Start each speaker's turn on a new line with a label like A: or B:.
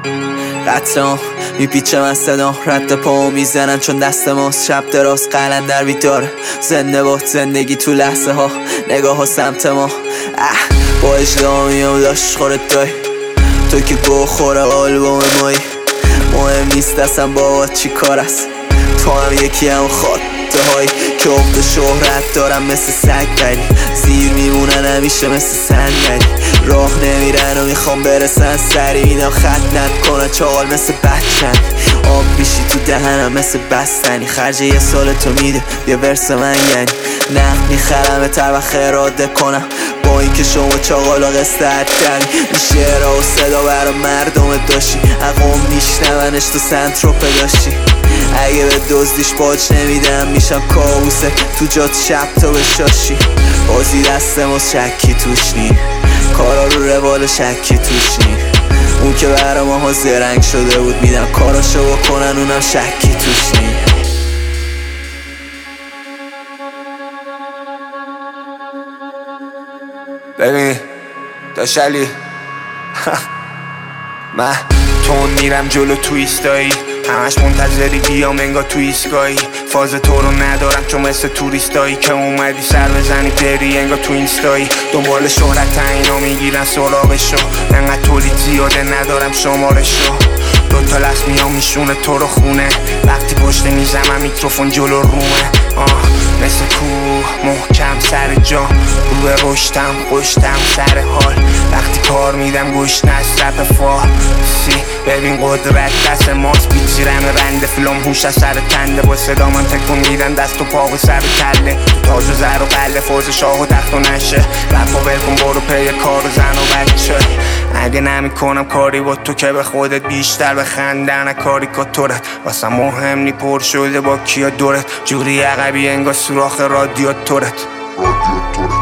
A: قطرم میپیچم از صدام، رد پامو میزنن چون دست ماست. شب دراز قلندر بیداره، زنده باد زندگی تو لحظه ها، نگاه ها سمت ما. با اجدها میام داشت خورت دای تو که گو خوره آلبوم مایی. مهم نیست اصلا بابا چی کار است، تو هم یکی هم خاطره هایی که عقد شهرت دارم مثل سگ، ولی زیر میمونن همیشه مثل صندلی. راه نمیرن و میخوام برسن سری، اینا خط نکنن چاقال مثل بچن. آب بیشی تو دهنم مثل بستنی، خرج یه سال تو میده یه ورس من یعنی. نقد میخرم تر و خراده کنم با اینکه شما چاقالا قصد کنی. این شعرها و صدا برا مردم داشتی، اقوام میشنونش تو سنتروپه داشتی. اگه به دزدیش باج نمیدم میشم کابوسه تو جات شب تا بشاشی. بازی دست ما شکی توش نی، کارا رو روال شکی توش نی. اون که برا ماها زرنگ شده بود میدم کاراشو بکنن اونم شکی توش نی.
B: ببین داشلی من تون میرم جلو تو ایستایی، همش منتظری بیام انگار تو ایستگاهی. فاز تو رو ندارم چون مثل توریستایی که اومدی سر بزنی بری انگار تو اینستایی. دنبال شهرت اینا میگیرن سراغشو، انقدر تولید زیاده ندارم شمارشو. دوتا لحظ میام میشونه تو رو خونه، وقتی پشت میزم میکروفون جلو رومه. مثل کوه محکم سر جا، رو به رشتم خوشتم سر حال. وقتی کار میدم گوش نصرف فارسی، ببین قدرت دست ماست. بیچیرم رنده فلام هوش از سر تنده، با صدا من تکون میدن دست و پا و سر و کله. تاج و زر و قله فوز شاه و تخت و نشه، رفا بلکن برو پی کار و زن و بچه. اگه نمی کنم کاری با تو که به خودت بیشتر بخندن کاریکاتورت. واسه مهم نی پر شده با کیا دورت، جوری عقبی انگار سوراخ رادیاتورت.